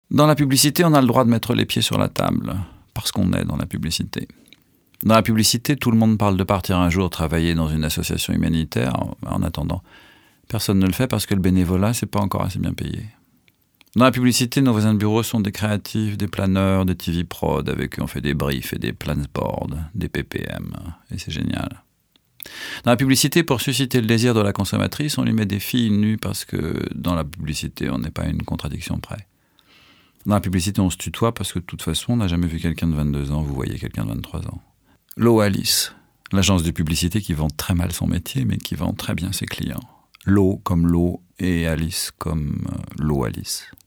Dans la publicité, on a le droit de mettre les pieds sur la table, parce qu'on est dans la publicité. Dans la publicité, tout le monde parle de partir un jour travailler dans une association humanitaire. En attendant, personne ne le fait parce que le bénévolat, c'est pas encore assez bien payé. Dans la publicité, nos voisins de bureau sont des créatifs, des planeurs, des TV prod, avec eux on fait des briefs et des plans boards, des PPM, et c'est génial. Dans la publicité, pour susciter le désir de la consommatrice, on lui met des filles nues parce que dans la publicité, on n'est pas à une contradiction près. Dans la publicité, on se tutoie parce que de toute façon, on n'a jamais vu quelqu'un de 22 ans, vous voyez quelqu'un de 23 ans. Loalis, l'agence de publicité qui vend très mal son métier, mais qui vend très bien ses clients. Lo comme l'eau et Alice comme Loalis.